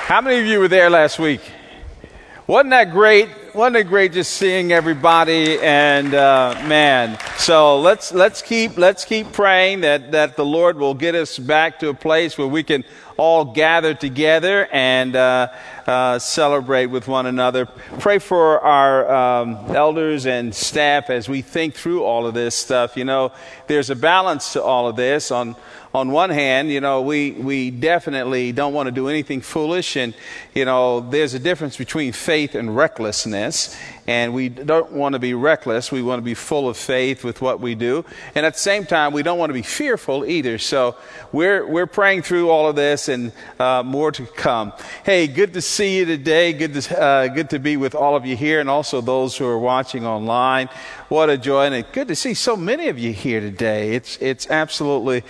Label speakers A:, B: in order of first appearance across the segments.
A: How many of you were there last week? Wasn't that great? Wasn't it great just seeing everybody? And man, so let's keep praying that the Lord will get us back to a place where we can all gather together and celebrate with one another. Pray for our elders and staff as we think through all of this stuff. You know, there's a balance to all of this. On one hand, you know, we definitely don't want to do anything foolish. And, you know, there's a difference between faith and recklessness. And we don't want to be reckless. We want to be full of faith with what we do. And at the same time, we don't want to be fearful either. So we're praying through all of this and more to come. Hey, good to see you today. Good to be with all of you here and also those who are watching online. What a joy, and good to see so many of you here today. It's absolutely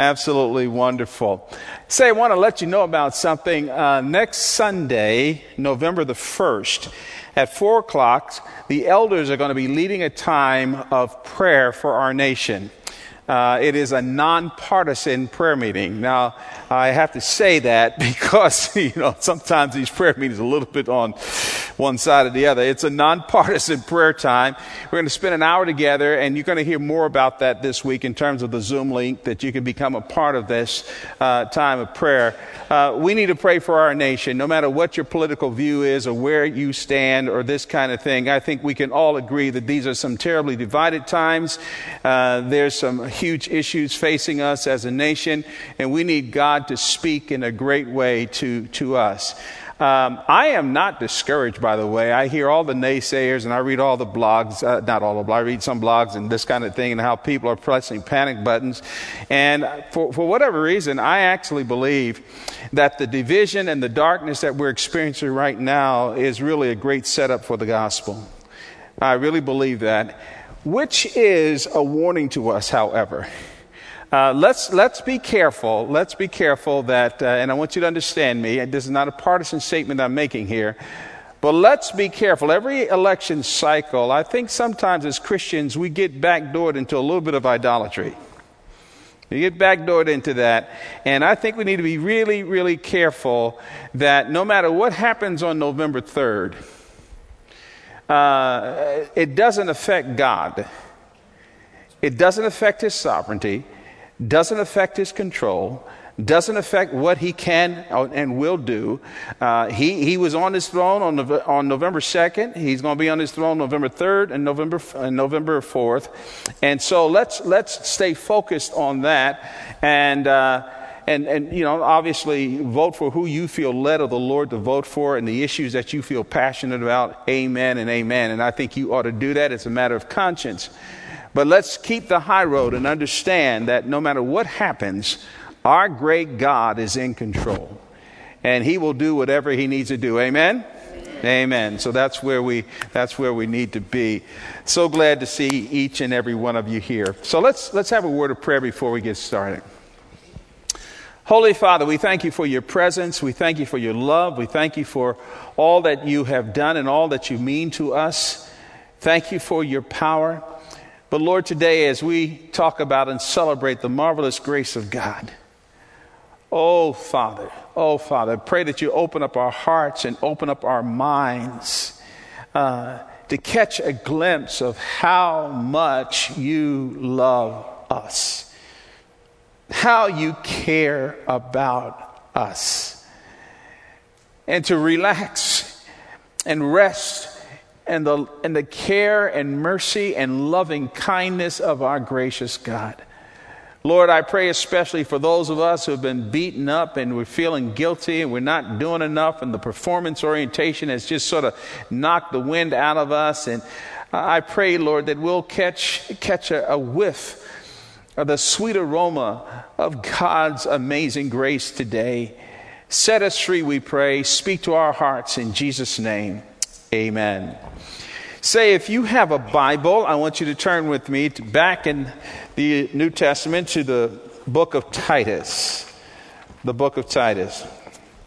A: wonderful. I want to let you know about something. Next Sunday, November the 1st, at 4 o'clock, the elders are going to be leading a time of prayer for our nation. It is a nonpartisan prayer meeting. Now, I have to say that because, you know, sometimes these prayer meetings are a little bit on one side or the other. It's a nonpartisan prayer time. We're going to spend an hour together, and you're going to hear more about that this week in terms of the Zoom link that you can become a part of this time of prayer. We need to pray for our nation, no matter what your political view is or where you stand or this kind of thing. I think we can all agree that these are some terribly divided times. There's some huge issues facing us as a nation, and we need God to speak in a great way to us. I am not discouraged, by the way. I hear all the naysayers and I read all the blogs, not all of them, I read some blogs and this kind of thing and how people are pressing panic buttons. And for whatever reason, I actually believe that the division and the darkness that we're experiencing right now is really a great setup for the gospel. I really believe that, which is a warning to us, however. Let's be careful. Let's be careful that, and I want you to understand me, this is not a partisan statement I'm making here, but let's be careful. Every election cycle, I think sometimes as Christians, we get backdoored into a little bit of idolatry. You get backdoored into that, and I think we need to be really, really careful that no matter what happens on November 3rd, it doesn't affect God. It doesn't affect His sovereignty. Doesn't affect His control, doesn't affect what He can and will do. He was on His throne on November 2nd. He's going to be on His throne November 3rd and November 4th. And so let's stay focused on that and you know, obviously vote for who you feel led of the Lord to vote for and the issues that you feel passionate about. Amen and amen. And I think you ought to do that. It's a matter of conscience. But let's keep the high road and understand that no matter what happens, our great God is in control. And He will do whatever He needs to do. Amen? Amen. So that's where we need to be. So glad to see each and every one of you here. So let's have a word of prayer before we get started. Holy Father, we thank You for Your presence. We thank You for Your love. We thank You for all that You have done and all that You mean to us. Thank You for Your power. But Lord, today as we talk about and celebrate the marvelous grace of God, oh Father, I pray that You open up our hearts and open up our minds to catch a glimpse of how much You love us, how You care about us, and to relax and rest and the care and mercy and loving kindness of our gracious God. Lord, I pray especially for those of us who have been beaten up and we're feeling guilty and we're not doing enough and the performance orientation has just sort of knocked the wind out of us. And I pray, Lord, that we'll catch a whiff of the sweet aroma of God's amazing grace today. Set us free, we pray. Speak to our hearts in Jesus' name. Amen. Say, if you have a Bible, I want you to turn with me back in the New Testament to the book of Titus. The book of Titus.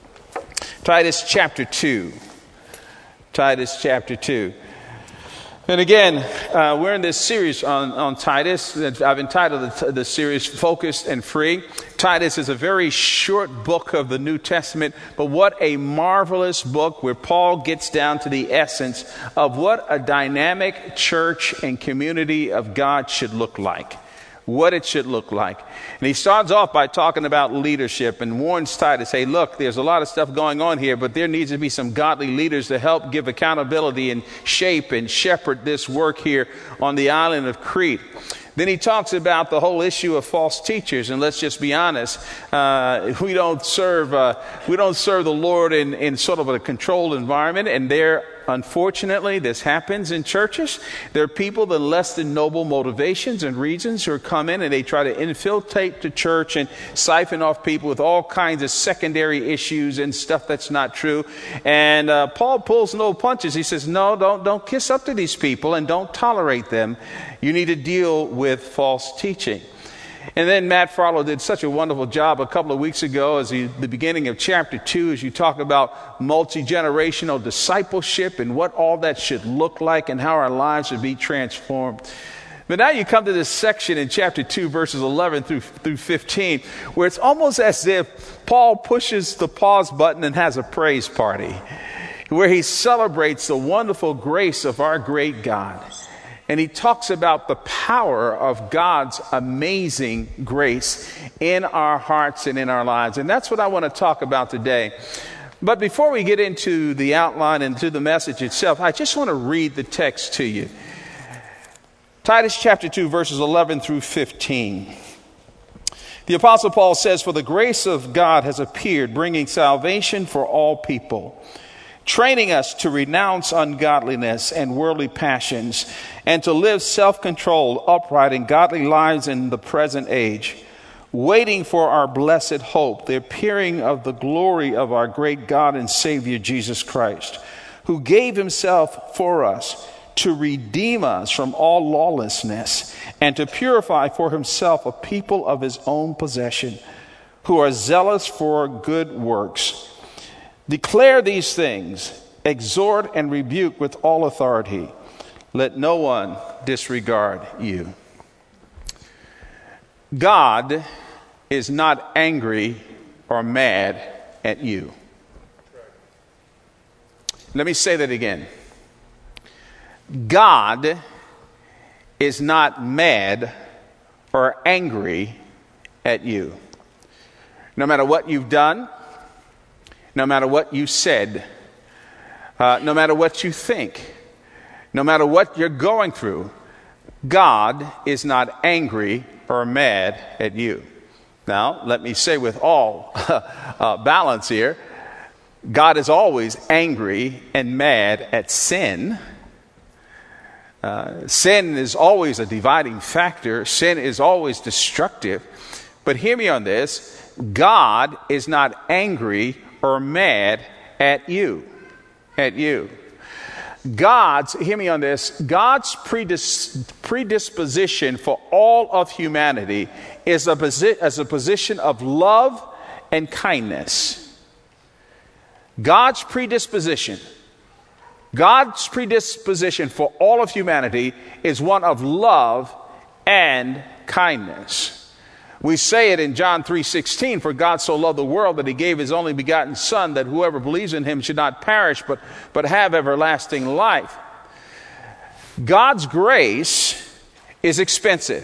A: Titus chapter 2. Titus chapter 2. And again, we're in this series on Titus. I've entitled the series Focused and Free. Titus is a very short book of the New Testament, but what a marvelous book where Paul gets down to the essence of what a dynamic church and community of God should look like. What it should look like. And he starts off by talking about leadership and warns Titus, hey, look, there's a lot of stuff going on here, but there needs to be some godly leaders to help give accountability and shape and shepherd this work here on the island of Crete. Then he talks about the whole issue of false teachers, and let's just be honest, we don't serve the Lord in sort of a controlled environment, and unfortunately, this happens in churches. There are people with less than noble motivations and reasons who come in and they try to infiltrate the church and siphon off people with all kinds of secondary issues and stuff that's not true. And Paul pulls no punches. He says, no, don't kiss up to these people and don't tolerate them. You need to deal with false teaching. And then Matt Farlow did such a wonderful job a couple of weeks ago the beginning of chapter 2 as you talk about multi-generational discipleship and what all that should look like and how our lives should be transformed. But now you come to this section in chapter 2, verses 11 through 15, where it's almost as if Paul pushes the pause button and has a praise party, where he celebrates the wonderful grace of our great God. And he talks about the power of God's amazing grace in our hearts and in our lives. And that's what I want to talk about today. But before we get into the outline and to the message itself, I just want to read the text to you. Titus chapter 2, verses 11 through 15. The Apostle Paul says, "For the grace of God has appeared, bringing salvation for all people, training us to renounce ungodliness and worldly passions, and to live self-controlled, upright, and godly lives in the present age, waiting for our blessed hope, the appearing of the glory of our great God and Savior Jesus Christ, who gave himself for us to redeem us from all lawlessness and to purify for himself a people of his own possession, who are zealous for good works. Declare these things, exhort and rebuke with all authority. Let no one disregard you." God is not angry or mad at you. Let me say that again. God is not mad or angry at you. No matter what you've done, no matter what you said, no matter what you think, no matter what you're going through, God is not angry or mad at you. Now, let me say with all balance here, God is always angry and mad at sin. Sin is always a dividing factor. Sin is always destructive. But hear me on this. God is not angry or mad at you. At you. Hear me on this, God's predisposition for all of humanity is a position of love and kindness. God's predisposition for all of humanity is one of love and kindness. We say it in John 3:16, "For God so loved the world that he gave his only begotten Son, that whoever believes in him should not perish, but have everlasting life." God's grace is expensive.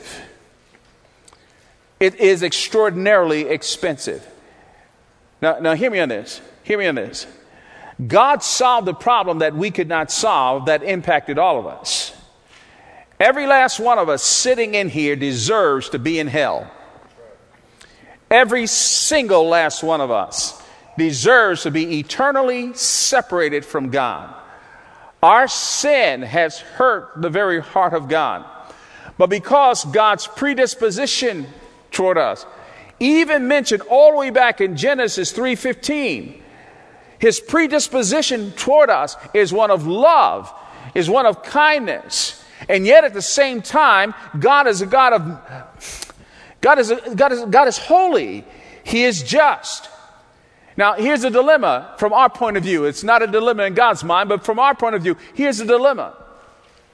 A: It is extraordinarily expensive. Now hear me on this. Hear me on this. God solved the problem that we could not solve that impacted all of us. Every last one of us sitting in here deserves to be in hell. Every single last one of us deserves to be eternally separated from God. Our sin has hurt the very heart of God. But because God's predisposition toward us, even mentioned all the way back in Genesis 3:15, his predisposition toward us is one of love, is one of kindness. And yet at the same time, God is a God of God is holy. He is just. Now, here's a dilemma from our point of view. It's not a dilemma in God's mind, but from our point of view, here's a dilemma.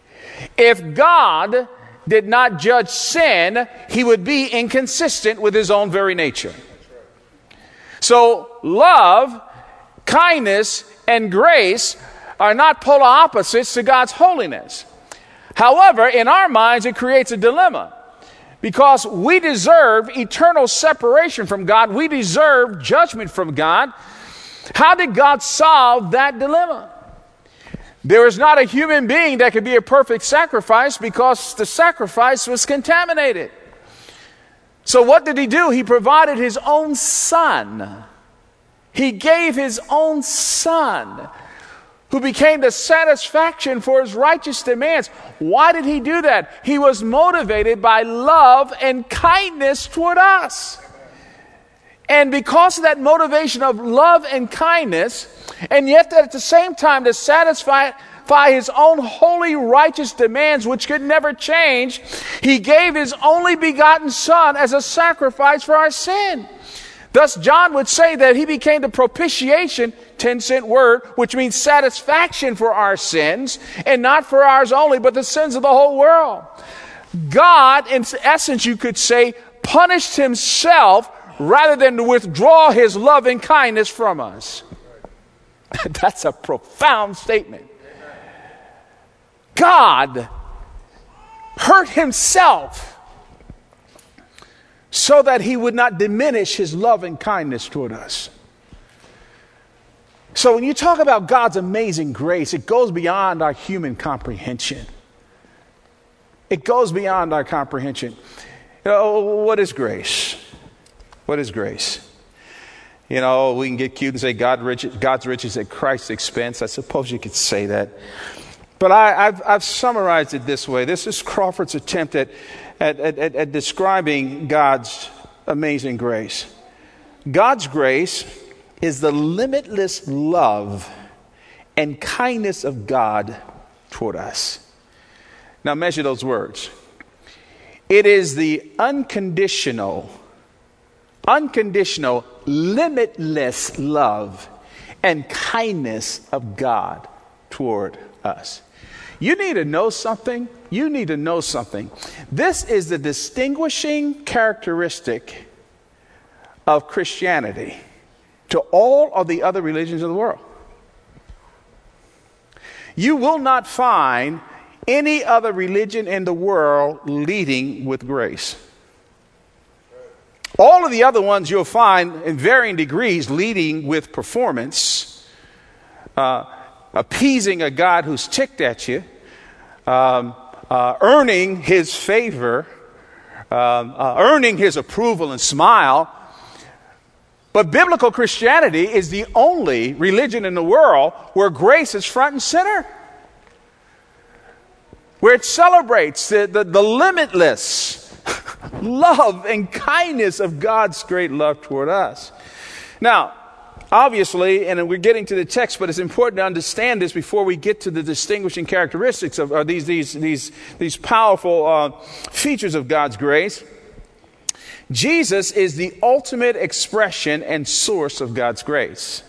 A: If God did not judge sin, he would be inconsistent with his own very nature. So love, kindness, and grace are not polar opposites to God's holiness. However, in our minds, it creates a dilemma. Because we deserve eternal separation from God. We deserve judgment from God. How did God solve that dilemma? There is not a human being that could be a perfect sacrifice because the sacrifice was contaminated. So what did he do? He provided his own son. He gave his own son, who became the satisfaction for his righteous demands. Why did he do that? He was motivated by love and kindness toward us. And because of that motivation of love and kindness, and yet at the same time to satisfy his own holy, righteous demands, which could never change, he gave his only begotten son as a sacrifice for our sin. Thus, John would say that he became the propitiation, 10-cent word, which means satisfaction for our sins, and not for ours only, but the sins of the whole world. God, in essence, you could say, punished himself rather than to withdraw his love and kindness from us. That's a profound statement. God hurt himself so that he would not diminish his love and kindness toward us. So when you talk about God's amazing grace, it goes beyond our human comprehension. It goes beyond our comprehension. You know, what is grace? What is grace? You know, we can get cute and say God's riches at Christ's expense. I suppose you could say that. But I've summarized it this way. This is Crawford's attempt at describing God's amazing grace. God's grace is the limitless love and kindness of God toward us. Now measure those words. It is the unconditional, limitless love and kindness of God toward us. You need to know something. You need to know something. This is the distinguishing characteristic of Christianity to all of the other religions of the world. You will not find any other religion in the world leading with grace. All of the other ones you'll find in varying degrees leading with performance, appeasing a God who's ticked at you, earning his favor, earning his approval and smile. But biblical Christianity is the only religion in the world where grace is front and center, where it celebrates the limitless love and kindness of God's great love toward us. Now, obviously, and we're getting to the text, but it's important to understand this before we get to the distinguishing characteristics of these powerful features of God's grace. Jesus is the ultimate expression and source of God's grace.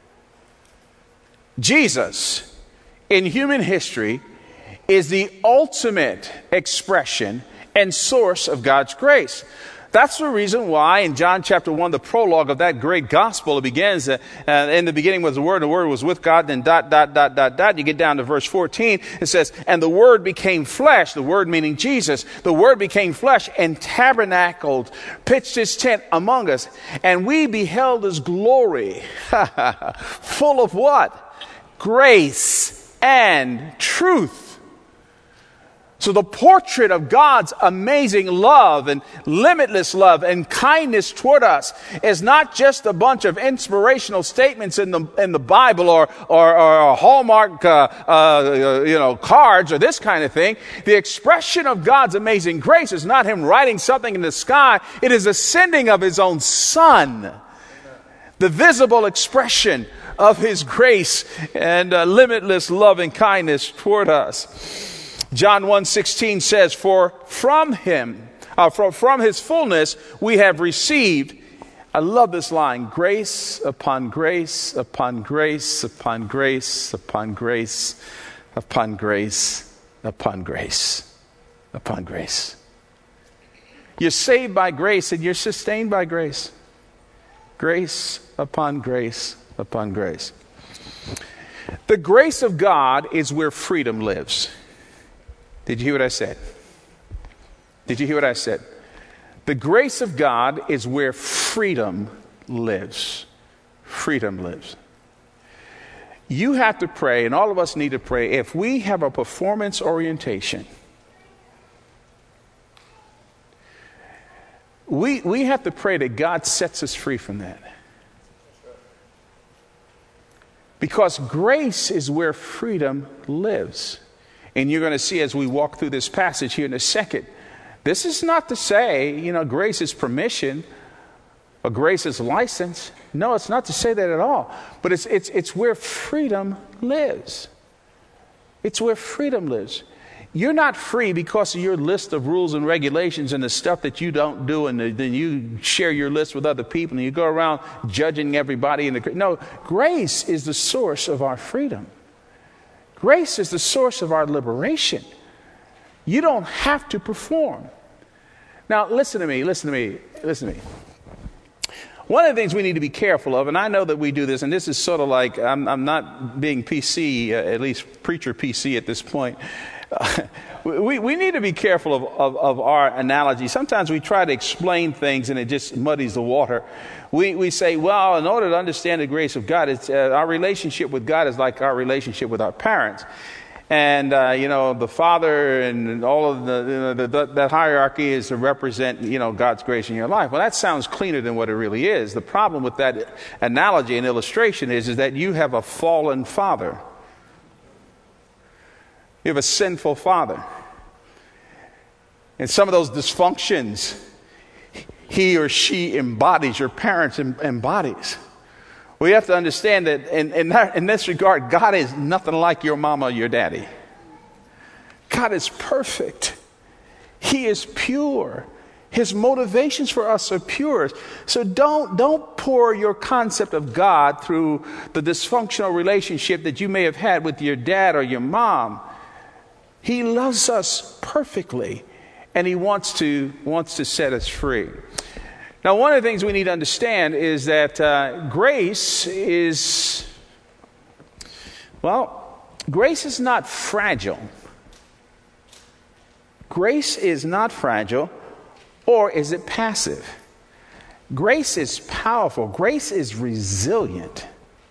A: Jesus, in human history, is the ultimate expression and source of God's grace. That's the reason why in John chapter 1, the prologue of that great gospel, it begins, in the beginning was the Word, and the Word was with God, then ... You get down to verse 14, it says, and the Word became flesh, the Word meaning Jesus. The Word became flesh and tabernacled, pitched his tent among us, and we beheld his glory, full of what? Grace and truth. So the portrait of God's amazing love and limitless love and kindness toward us is not just a bunch of inspirational statements in the Bible or Hallmark cards or this kind of thing. The expression of God's amazing grace is not him writing something in the sky. It is the sending of his own Son, the visible expression of his grace and limitless love and kindness toward us. John 1:16 says, for from his fullness we have received, I love this line, grace upon grace upon grace upon grace upon grace upon grace. upon grace upon grace. You're saved by grace and you're sustained by grace. Grace upon grace upon grace. The grace of God is where freedom lives. Did you hear what I said? Did you hear what I said? The grace of God is where freedom lives. Freedom lives. You have to pray, and all of us need to pray, if we have a performance orientation, we have to pray that God sets us free from that. Because grace is where freedom lives. And you're going to see as we walk through this passage here in a second, this is not to say, grace is permission or grace is license. No, it's not to say that at all. But it's where freedom lives. It's where freedom lives. You're not free because of your list of rules and regulations and the stuff that you don't do, and then you share your list with other people and you go around judging everybody. No, grace is the source of our freedom. Grace is the source of our liberation. You don't have to perform. Now, listen to me. One of the things we need to be careful of, and I know that we do this, and this is sort of like, I'm not being PC, at least preacher PC at this point. We need to be careful of our analogy. Sometimes we try to explain things and it just muddies the water. We say, well, in order to understand the grace of God, it's our relationship with God is like our relationship with our parents. And, the father and all of that hierarchy is to represent, God's grace in your life. Well, that sounds cleaner than what it really is. The problem with that analogy and illustration is that you have a fallen father. You have a sinful father. And some of those dysfunctions he or she embodies, your parents embodies. We have to understand that in this regard, God is nothing like your mama or your daddy. God is perfect. He is pure. His motivations for us are pure. So don't pour your concept of God through the dysfunctional relationship that you may have had with your dad or your mom. He loves us perfectly, and he wants to set us free. Now, one of the things we need to understand is that grace is not fragile. Grace is not fragile, or is it passive? Grace is powerful. Grace is resilient.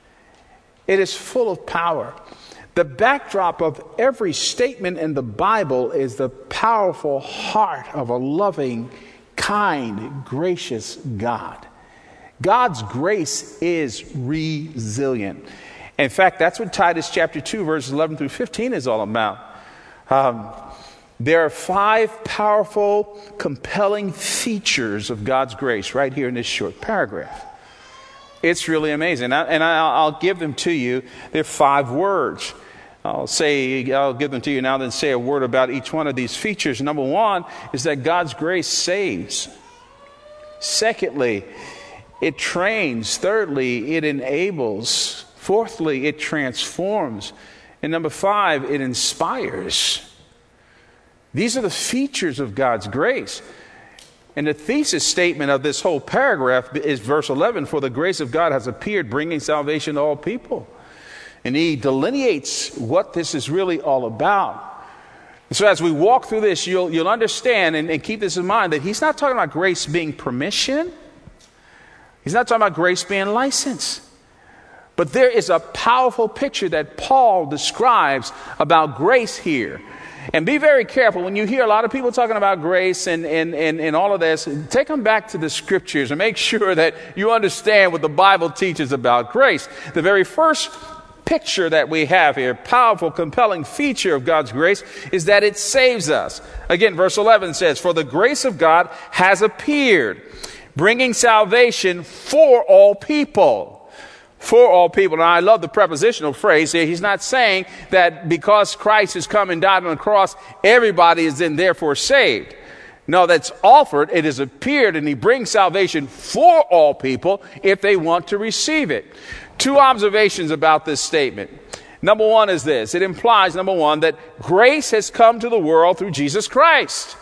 A: It is full of power. The backdrop of every statement in the Bible is the powerful heart of a loving, kind, gracious God. God's grace is resilient. In fact, that's what Titus chapter 2, verses 11 through 15 is all about. There are 5 powerful, compelling features of God's grace right here in this short paragraph. It's really amazing. I'll give them to you. They're 5 words. I'll give them to you now, then say a word about each one of these features. Number 1 is that God's grace saves. Secondly, it trains. Thirdly, it enables. Fourthly, it transforms. And number 5, it inspires. These are the features of God's grace. And the thesis statement of this whole paragraph is verse 11, for the grace of God has appeared, bringing salvation to all people. And he delineates what this is really all about. So as we walk through this, you'll understand and keep this in mind that he's not talking about grace being permission. He's not talking about grace being license. But there is a powerful picture that Paul describes about grace here. And be very careful when you hear a lot of people talking about grace and all of this. Take them back to the scriptures and make sure that you understand what the Bible teaches about grace. The very first picture that we have here, powerful, compelling feature of God's grace, is that it saves us. Again, verse 11 says, for the grace of God has appeared, bringing salvation for all people. For all people. Now, I love the prepositional phrase here. He's not saying that because Christ has come and died on the cross, everybody is then therefore saved. No, that's offered. It has appeared, and he brings salvation for all people if they want to receive it. 2 observations about this statement. Number one is this. It implies, number one, that grace has come to the world through Jesus Christ.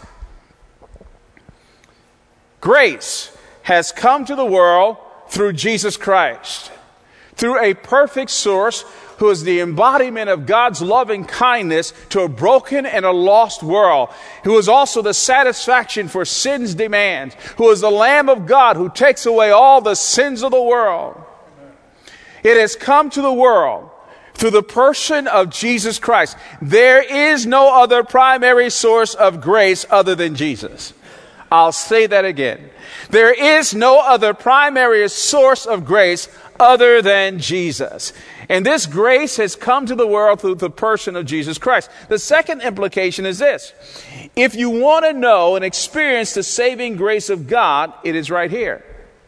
A: Grace has come to the world through Jesus Christ, through a perfect source who is the embodiment of God's loving kindness to a broken and a lost world, who is also the satisfaction for sin's demands, who is the Lamb of God who takes away all the sins of the world. It has come to the world through the person of Jesus Christ. There is no other primary source of grace other than Jesus. I'll say that again. There is no other primary source of grace other than Jesus. And this grace has come to the world through the person of Jesus Christ. The second implication is this. If you want to know and experience the saving grace of God, it is right here.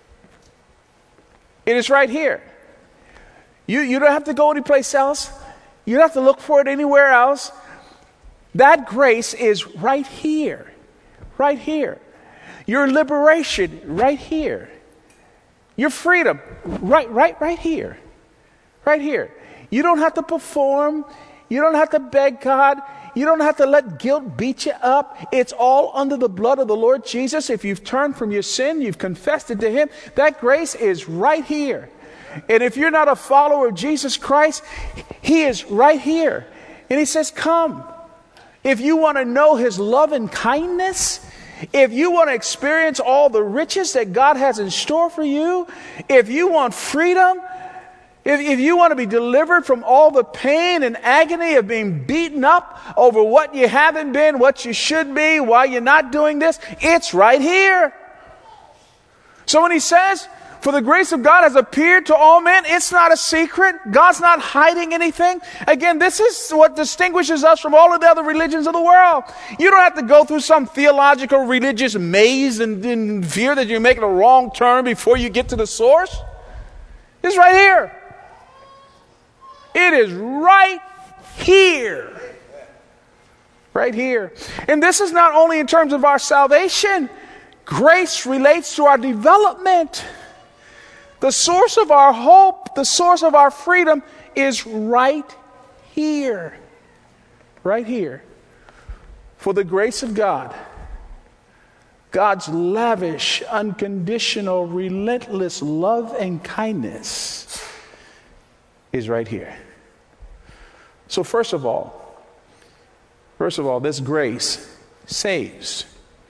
A: It is right here. You don't have to go anyplace else. You don't have to look for it anywhere else. That grace is right here. Right here. Your liberation, right here. Your freedom, right here. Right here. You don't have to perform. You don't have to beg God. You don't have to let guilt beat you up. It's all under the blood of the Lord Jesus. If you've turned from your sin, you've confessed it to Him, that grace is right here. And if you're not a follower of Jesus Christ, He is right here. And He says, come. If you want to know His love and kindness, if you want to experience all the riches that God has in store for you, if you want freedom, if you want to be delivered from all the pain and agony of being beaten up over what you haven't been, what you should be, why you're not doing this, it's right here. So when He says, for the grace of God has appeared to all men, it's not a secret. God's not hiding anything. Again, this is what distinguishes us from all of the other religions of the world. You don't have to go through some theological religious maze and fear that you're making a wrong turn before you get to the source. It's right here. It is right here. Right here. And this is not only in terms of our salvation. Grace relates to our development. The source of our hope, the source of our freedom is right here. Right here. For the grace of God, God's lavish, unconditional, relentless love and kindness is right here. So first of all, this grace saves.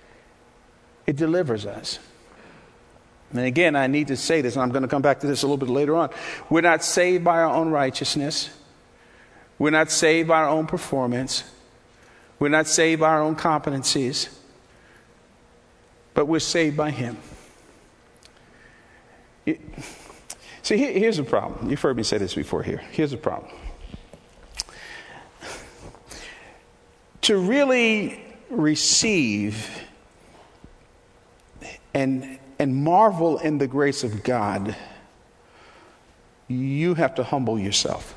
A: It delivers us. And again, I need to say this, and I'm going to come back to this a little bit later on. We're not saved by our own righteousness. We're not saved by our own performance. We're not saved by our own competencies. But we're saved by Him. See, here's the problem. You've heard me say this before here. Here's the problem. To really receive and marvel in the grace of God, you have to humble yourself.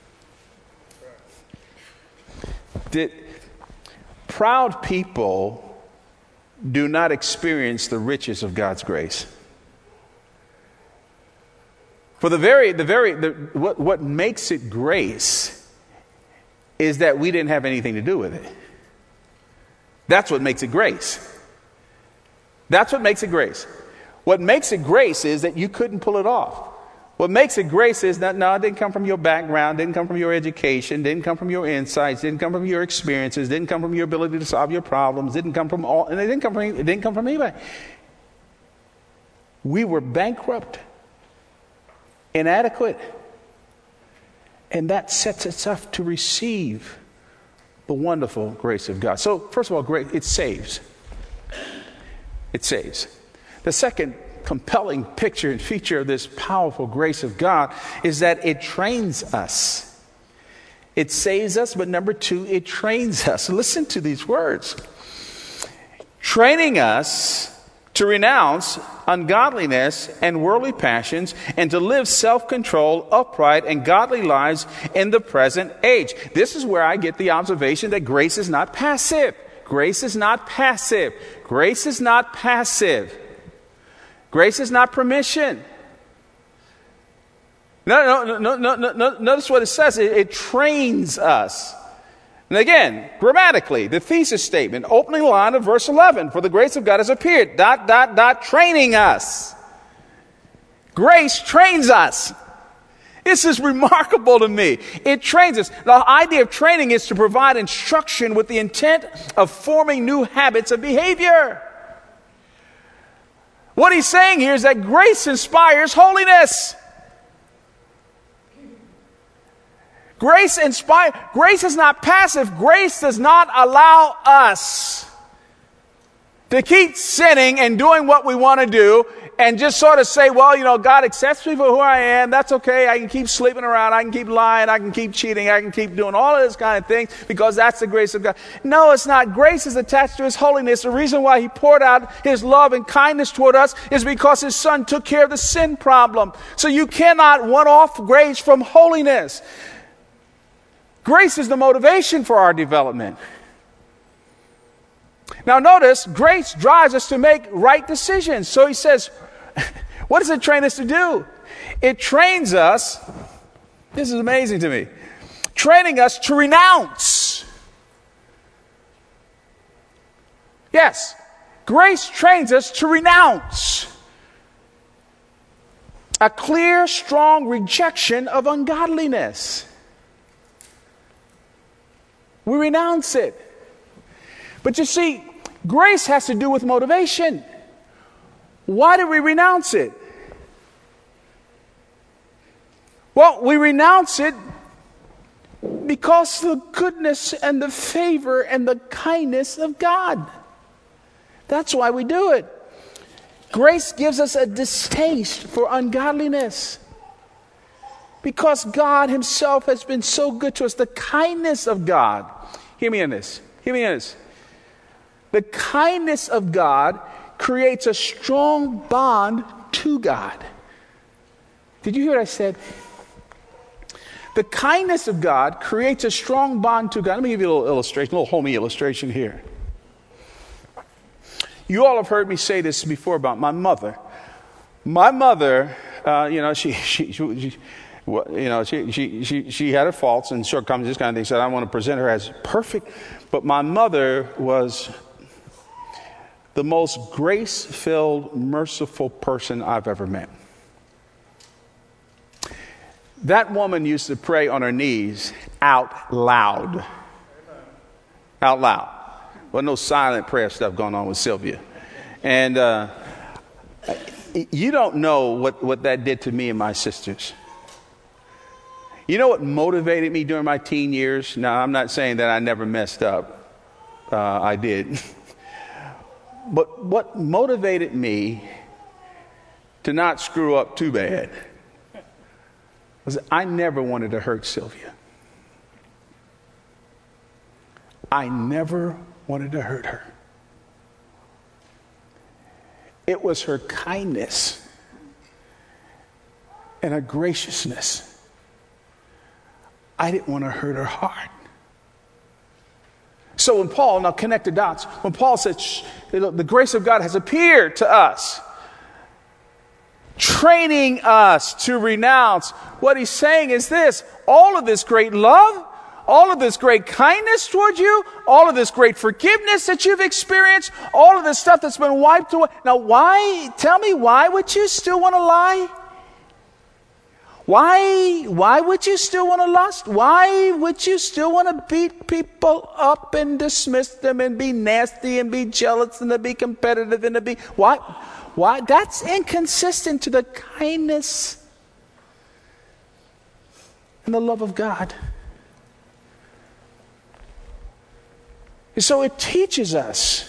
A: Proud people do not experience the riches of God's grace. For what makes it grace is that we didn't have anything to do with it. That's what makes it grace. That's what makes it grace. What makes it grace is that you couldn't pull it off. What makes it grace is that, no, it didn't come from your background, didn't come from your education, didn't come from your insights, didn't come from your experiences, didn't come from your ability to solve your problems, and it didn't come from anybody. We were bankrupt, inadequate, and that sets us up to receive the wonderful grace of God. So, first of all, grace, it saves. It saves. The second compelling picture and feature of this powerful grace of God is that it trains us. It saves us, but number two, it trains us. Listen to these words. Training us to renounce ungodliness and worldly passions and to live self-controlled, upright, and godly lives in the present age. This is where I get the observation that grace is not passive. Grace is not passive. Grace is not passive. Grace is not permission. No. Notice what it says. It trains us. And again, grammatically, the thesis statement, opening line of verse 11, for the grace of God has appeared, ... training us. Grace trains us. This is remarkable to me. It trains us. The idea of training is to provide instruction with the intent of forming new habits of behavior. What he's saying here is that grace inspires holiness. Grace is not passive. Grace does not allow us to keep sinning and doing what we want to do and just sort of say, well, God accepts me for who I am. That's okay. I can keep sleeping around. I can keep lying. I can keep cheating. I can keep doing all of this kind of things because that's the grace of God. No, it's not. Grace is attached to his holiness. The reason why he poured out his love and kindness toward us is because his son took care of the sin problem. So you cannot one-off grace from holiness. Grace is the motivation for our development. Now notice, grace drives us to make right decisions. So he says, what does it train us to do? It trains us, this is amazing to me, training us to renounce. Yes, grace trains us to renounce. A clear, strong rejection of ungodliness. We renounce it. But you see, grace has to do with motivation. Why do we renounce it? Well, we renounce it because the goodness and the favor and the kindness of God. That's why we do it. Grace gives us a distaste for ungodliness. Because God himself has been so good to us. The kindness of God. Hear me in this. The kindness of God creates a strong bond to God. Did you hear what I said? The kindness of God creates a strong bond to God. Let me give you a little illustration, a little homey illustration here. You all have heard me say this before about my mother. My mother, she had her faults and shortcomings, this kind of thing. So I don't want to present her as perfect. But my mother was the most grace-filled, merciful person I've ever met. That woman used to pray on her knees out loud. Out loud. Well, no silent prayer stuff going on with Sylvia. And you don't know what that did to me and my sisters. You know what motivated me during my teen years? Now, I'm not saying that I never messed up. I did. But what motivated me to not screw up too bad was that I never wanted to hurt Sylvia. I never wanted to hurt her. It was her kindness and her graciousness. I didn't want to hurt her heart. So when Paul, now connect the dots, when Paul says the grace of God has appeared to us, training us to renounce, what he's saying is this: all of this great love, all of this great kindness towards you, all of this great forgiveness that you've experienced, all of this stuff that's been wiped away. Now tell me, why would you still want to lie? Why would you still want to lust? Why would you still want to beat people up and dismiss them and be nasty and be jealous and to be competitive and to be... Why? That's inconsistent to the kindness and the love of God. And so it teaches us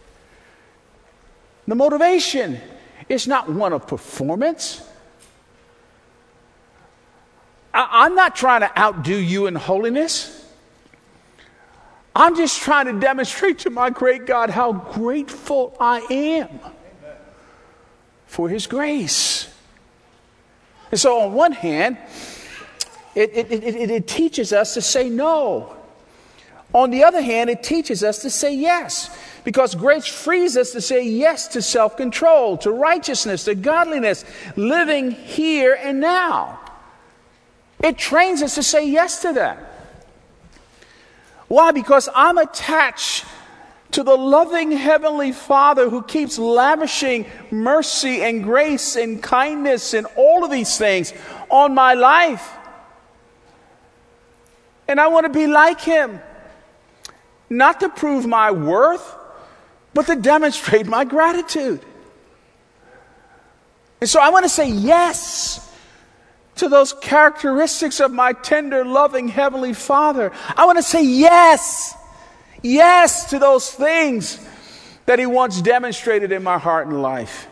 A: the motivation is not one of performance. I'm not trying to outdo you in holiness. I'm just trying to demonstrate to my great God how grateful I am for his grace. And so on one hand, it teaches us to say no. On the other hand, it teaches us to say yes. Because grace frees us to say yes to self-control, to righteousness, to godliness, living here and now. It trains us to say yes to that. Why? Because I'm attached to the loving Heavenly Father who keeps lavishing mercy and grace and kindness and all of these things on my life. And I want to be like Him. Not to prove my worth, but to demonstrate my gratitude. And so I want to say yes to those characteristics of my tender, loving Heavenly Father. I want to say yes to those things that He once demonstrated in my heart and life.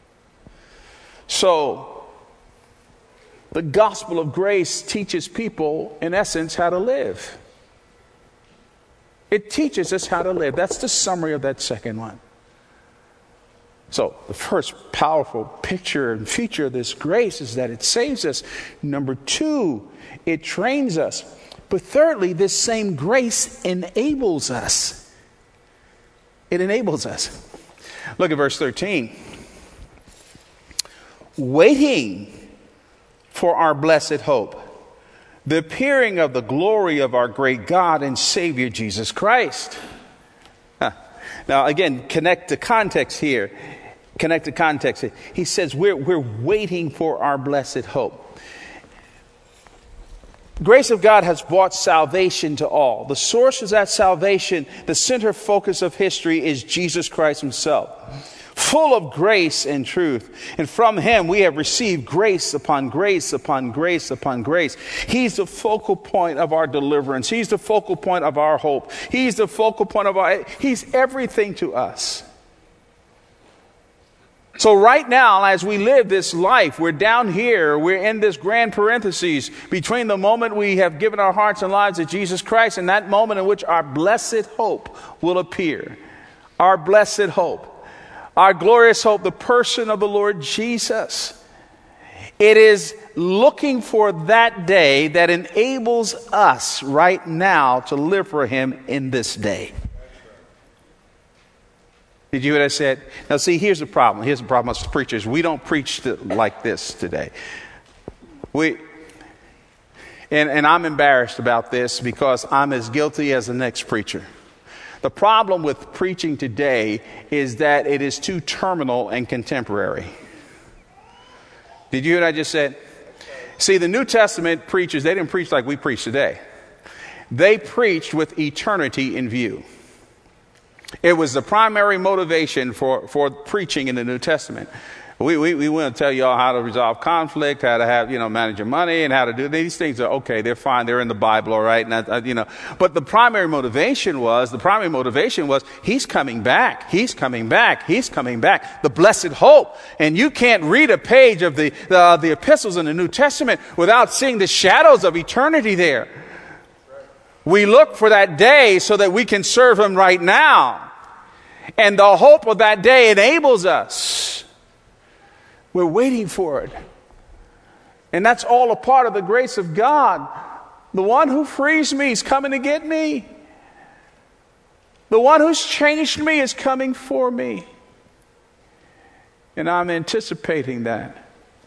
A: So, the gospel of grace teaches people, in essence, how to live. It teaches us how to live. That's the summary of that second one. So, the first powerful picture and feature of this grace is that it saves us. Number two, it trains us. But thirdly, this same grace enables us. It enables us. Look at verse 13. Waiting for our blessed hope, the appearing of the glory of our great God and Savior Jesus Christ. Now, again, connect the context here. Connect the context. He says we're waiting for our blessed hope. Grace of God has brought salvation to all. The source of that salvation, the center focus of history, is Jesus Christ Himself, full of grace and truth. And from Him we have received grace upon grace upon grace upon grace. He's the focal point of our deliverance. He's the focal point of our hope. He's the focal point of He's everything to us. So right now, as we live this life, we're down here, we're in this grand parenthesis between the moment we have given our hearts and lives to Jesus Christ and that moment in which our blessed hope will appear. Our blessed hope. Our glorious hope, the person of the Lord Jesus. It is looking for that day that enables us right now to live for Him in this day. Did you hear what I said? Now see, here's the problem. Here's the problem as preachers. We don't preach like this today. And I'm embarrassed about this because I'm as guilty as the next preacher. The problem with preaching today is that it is too terminal and contemporary. Did you hear what I just said? See, the New Testament preachers, they didn't preach like we preach today. They preached with eternity in view. It was the primary motivation for preaching in the New Testament. We want to tell you all how to resolve conflict, how to have, manage your money, and how to do these things. Are okay, they're fine, they're in the Bible, all right. And but the primary motivation was He's coming back, He's coming back, He's coming back. The blessed hope, and you can't read a page of the epistles in the New Testament without seeing the shadows of eternity there. We look for that day so that we can serve Him right now. And the hope of that day enables us. We're waiting for it. And that's all a part of the grace of God. The one who frees me is coming to get me. The one who's changed me is coming for me. And I'm anticipating that.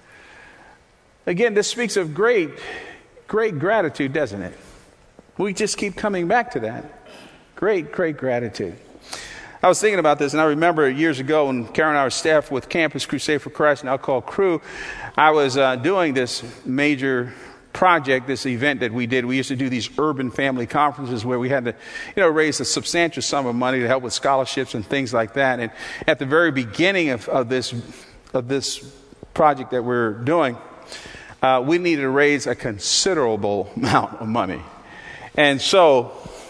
A: Again, this speaks of great gratitude, doesn't it? We just keep coming back to that. Great gratitude. I was thinking about this, and I remember years ago when Karen and I were staff with Campus Crusade for Christ, now called Cru, I was doing this major project, this event that we did. We used to do these urban family conferences where we had to, raise a substantial sum of money to help with scholarships and things like that. And at the very beginning of this project that we're doing, we needed to raise a considerable amount of money. And so,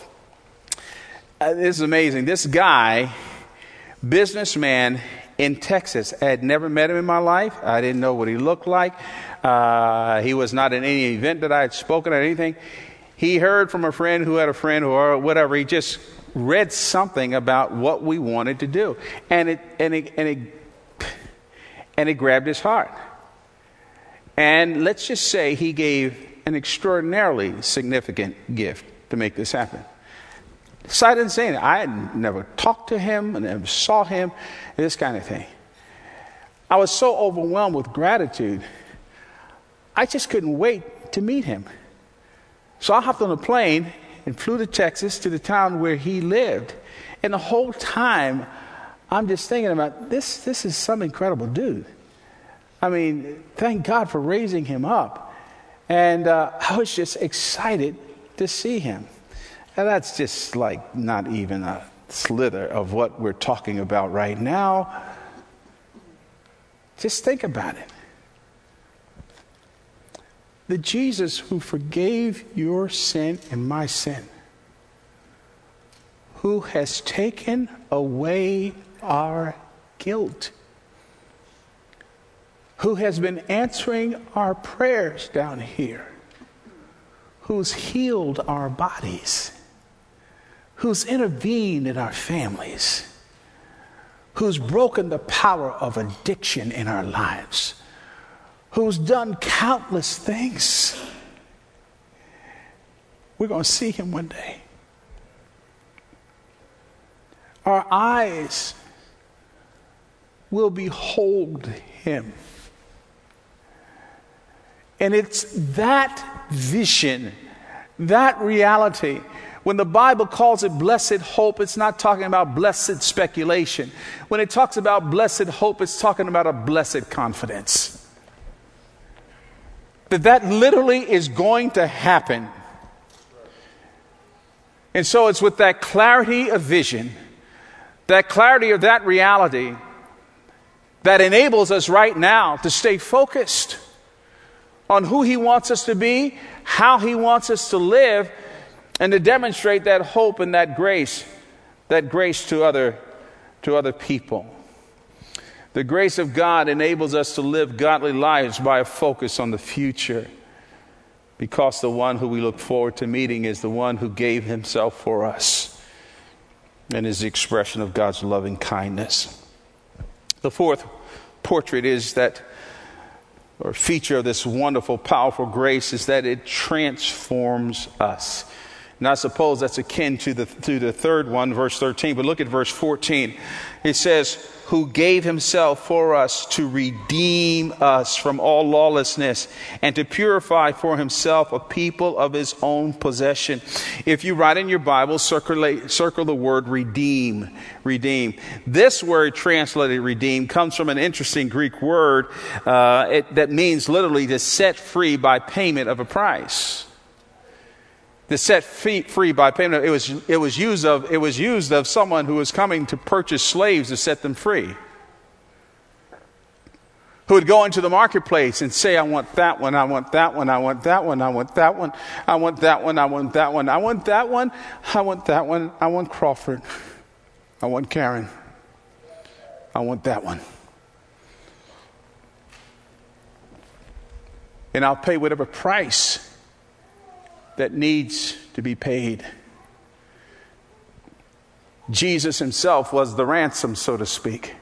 A: this is amazing. This guy, businessman in Texas, I had never met him in my life. I didn't know what he looked like. He was not in any event that I had spoken at anything. He heard from a friend who had a friend or whatever. He just read something about what we wanted to do. And it grabbed his heart. And let's just say he gave an extraordinarily significant gift to make this happen. So I didn't say anything. I had never talked to him, I never saw him, this kind of thing. I was so overwhelmed with gratitude, I just couldn't wait
B: to meet him. So I hopped on a plane and flew to Texas, to the town where he lived. And the whole time, I'm just thinking about this is some incredible dude. I mean, thank God for raising him up. And I was just excited to see him. And that's just like not even a slither of what we're talking about right now. Just think about it. The Jesus who forgave your sin and my sin, who has taken away our guilt, who has been answering our prayers down here, who's healed our bodies, who's intervened in our families, who's broken the power of addiction in our lives, who's done countless things. We're going to see him one day. Our eyes will behold him. And it's that vision, that reality. When the Bible calls it blessed hope, it's not talking about blessed speculation. When it talks about blessed hope, it's talking about a blessed confidence. That literally is going to happen. And so it's with that clarity of vision, that clarity of that reality, that enables us right now to stay focused on who he wants us to be, how he wants us to live, and to demonstrate that hope and that grace to other people. The grace of God enables us to live godly lives by a focus on the future, because the one who we look forward to meeting is the one who gave himself for us and is the expression of God's loving kindness. The fourth portrait is that, or feature of this wonderful, powerful grace, is that it transforms us. And I suppose that's akin to the third one, verse 13. But look at verse 14. It says, who gave himself for us to redeem us from all lawlessness and to purify for himself a people of his own possession. If you write in your Bible, circle the word redeem. Redeem. This word translated redeem comes from an interesting Greek word that means literally to set free by payment of a price. To set free by payment. It was used of someone who was coming to purchase slaves to set them free. Who would go into the marketplace and say, I want that one, I want that one, I want that one, I want that one, I want that one, I want that one, I want that one, I want that one, I want Crawford, I want Karen, I want that one. And I'll pay whatever price that needs to be paid. Jesus himself was the ransom, so to speak.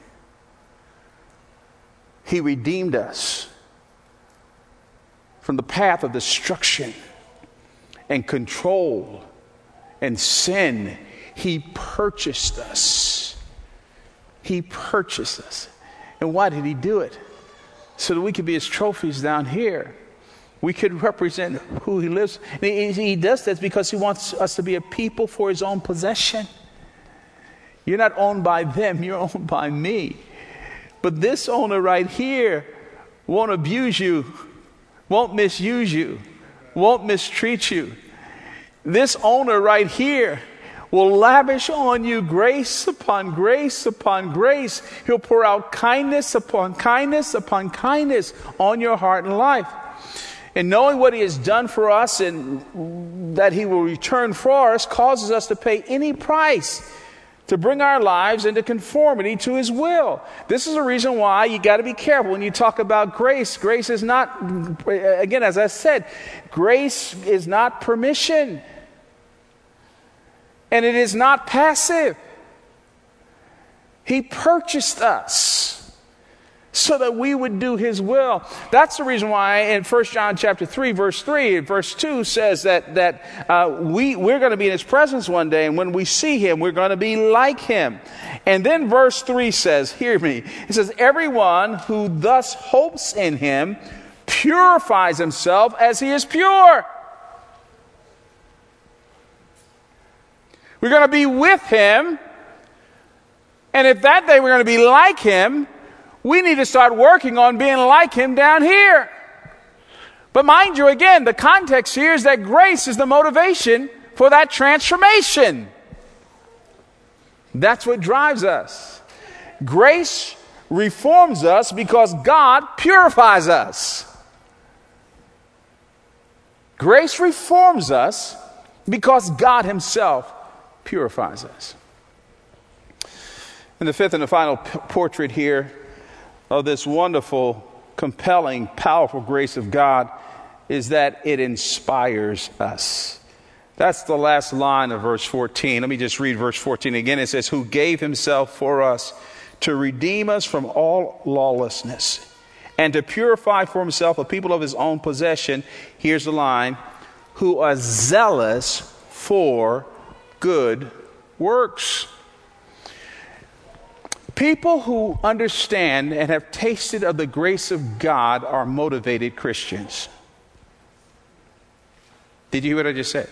B: He redeemed us from the path of destruction and control and sin. He purchased us. He purchased us. And why did he do it? So that we could be his trophies down here. We could represent who he lives. And he does that because he wants us to be a people for his own possession. You're not owned by them, you're owned by me. But this owner right here won't abuse you, won't misuse you, won't mistreat you. This owner right here will lavish on you grace upon grace upon grace. He'll pour out kindness upon kindness upon kindness on your heart and life. And knowing what he has done for us and that he will return for us causes us to pay any price to bring our lives into conformity to his will. This is a reason why you got to be careful when you talk about grace. Grace is not, again, as I said, grace is not permission. And it is not passive. He purchased us so that we would do his will. That's the reason why in 1 John chapter 3, verse 3, verse 2 says that we're going to be in his presence one day, and when we see him, we're going to be like him. And then verse 3 says, hear me, it says, everyone who thus hopes in him purifies himself as he is pure. We're going to be with him. And if that day we're going to be like him, we need to start working on being like him down here. But mind you, again, the context here is that grace is the motivation for that transformation. That's what drives us. Grace reforms us because God purifies us. Grace reforms us because God himself purifies us. And the fifth and the final portrait here of this wonderful, compelling, powerful grace of God is that it inspires us. That's the last line of verse 14. Let me just read verse 14 again. It says, who gave himself for us to redeem us from all lawlessness and to purify for himself a people of his own possession. Here's the line, who are zealous for good works. People who understand and have tasted of the grace of God are motivated Christians. Did you hear what I just said?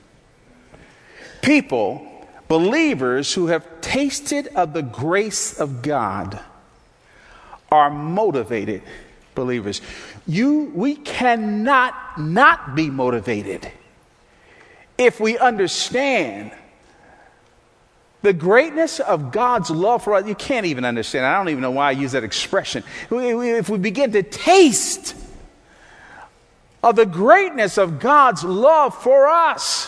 B: People, believers who have tasted of the grace of God are motivated believers. We cannot not be motivated if we understand the greatness of God's love for us. You can't even understand. I don't even know why I use that expression. If we begin to taste of the greatness of God's love for us.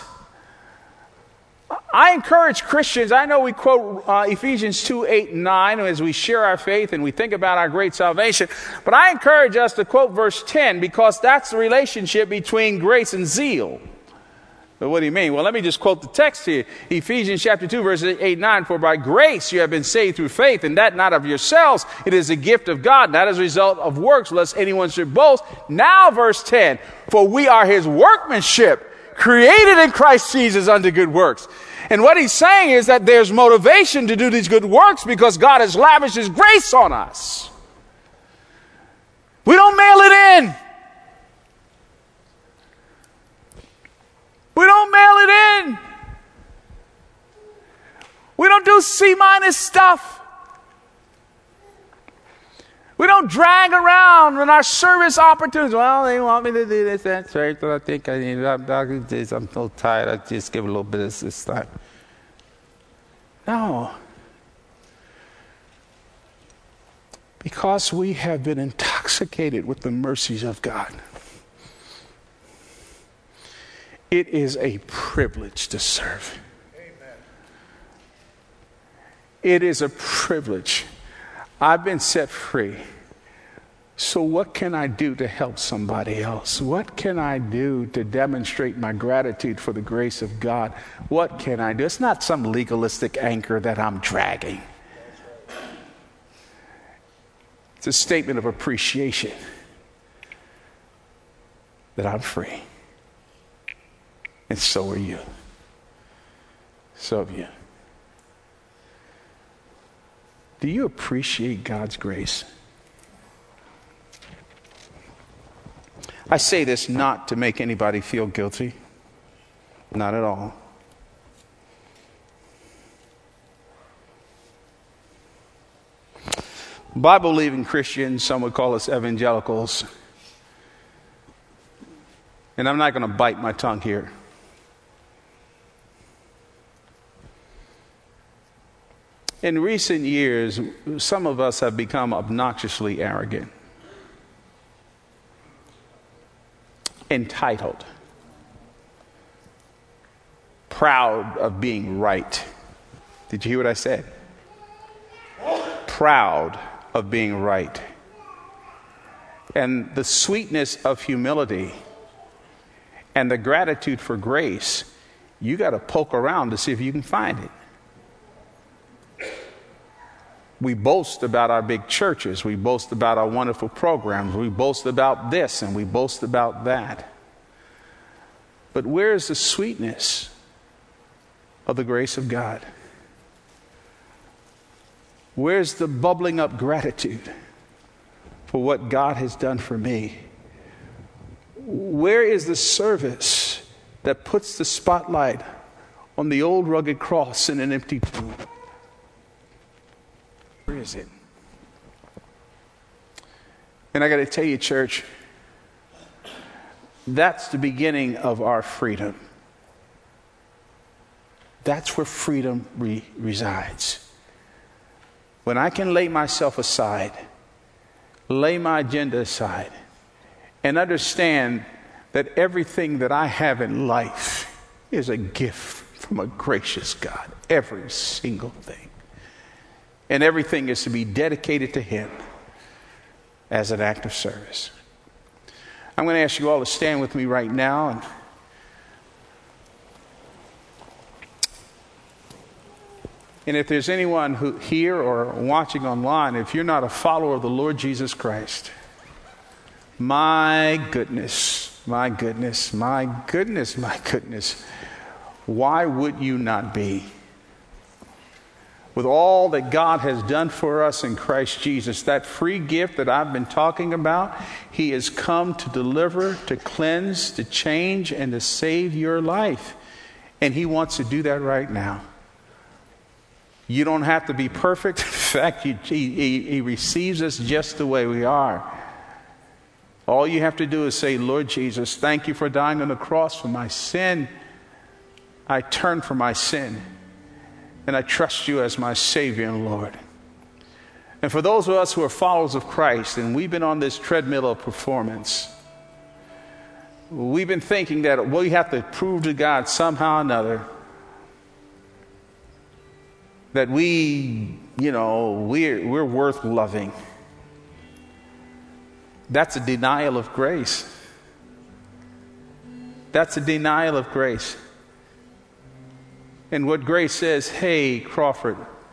B: I encourage Christians, I know we quote Ephesians 2, 8, and 9 as we share our faith and we think about our great salvation, but I encourage us to quote verse 10 because that's the relationship between grace and zeal. But what do you mean? Well, let me just quote the text here. Ephesians chapter 2, verses 8, 9. For by grace you have been saved through faith, and that not of yourselves. It is a gift of God, not as a result of works, lest anyone should boast. Now, verse 10. For we are his workmanship, created in Christ Jesus unto good works. And what he's saying is that there's motivation to do these good works because God has lavished his grace on us. We don't mail it in. We don't mail it in. We don't do C- stuff. We don't drag around in our service opportunities. Well, they want me to do this, that's right. So I think I need, I'm so tired. I just give a little bit of this time. No. Because we have been intoxicated with the mercies of God. It is a privilege to serve. Amen. It is a privilege. I've been set free. So what can I do to help somebody else? What can I do to demonstrate my gratitude for the grace of God? What can I do? It's not some legalistic anchor that I'm dragging. It's a statement of appreciation that I'm free. And so are you. So have you. Do you appreciate God's grace? I say this not to make anybody feel guilty. Not at all. Bible-believing Christians, some would call us evangelicals. And I'm not going to bite my tongue here. In recent years, some of us have become obnoxiously arrogant, entitled, proud of being right. Did you hear what I said? Proud of being right. And the sweetness of humility and the gratitude for grace, you got to poke around to see if you can find it. We boast about our big churches. We boast about our wonderful programs. We boast about this and we boast about that. But where is the sweetness of the grace of God? Where's the bubbling up gratitude for what God has done for me? Where is the service that puts the spotlight on the old rugged cross in an empty tomb? Where is it? And I got to tell you, church, that's the beginning of our freedom. That's where freedom resides. When I can lay myself aside, lay my agenda aside, and understand that everything that I have in life is a gift from a gracious God. Every single thing. And everything is to be dedicated to Him as an act of service. I'm going to ask you all to stand with me right now. And if there's anyone who here or watching online, if you're not a follower of the Lord Jesus Christ, my goodness, my goodness, my goodness, my goodness, why would you not be? With all that God has done for us in Christ Jesus, that free gift that I've been talking about, He has come to deliver, to cleanse, to change, and to save your life. And He wants to do that right now. You don't have to be perfect. In fact, He receives us just the way we are. All you have to do is say, Lord Jesus, thank you for dying on the cross for my sin. I turn from my sin, and I trust you as my Savior and Lord. And for those of us who are followers of Christ, and we've been on this treadmill of performance, we've been thinking that we have to prove to God somehow or another that we're worth loving. That's a denial of grace. That's a denial of grace. And what grace says, hey, Crawford,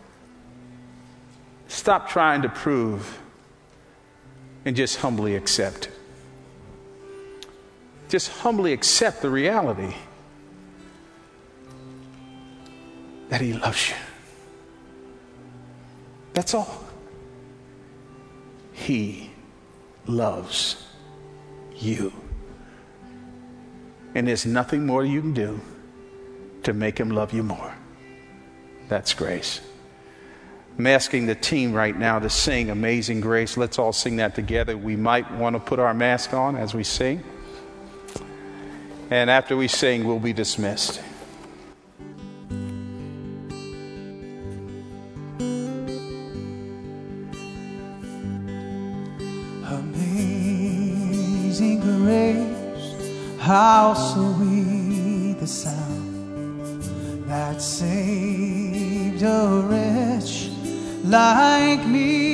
B: stop trying to prove and just humbly accept. Just humbly accept the reality that He loves you. That's all. He loves you. And there's nothing more you can do to make Him love you more. That's grace. I'm asking the team right now to sing Amazing Grace. Let's all sing that together. We might want to put our mask on as we sing. And after we sing, we'll be dismissed.
C: Amazing grace, how sweet the sound that saved a wretch like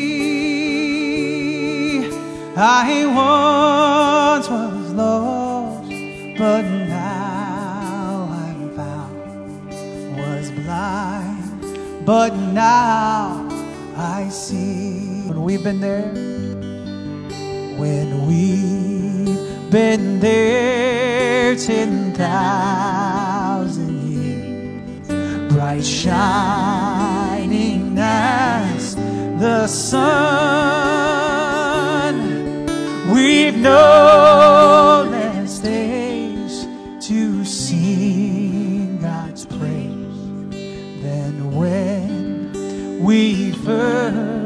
C: me. I once was lost, but now I'm found. Was blind, but now I see. When we've been there, when we've been there 10,000 years, bright shining as the sun, we've no less days to sing God's praise than when we first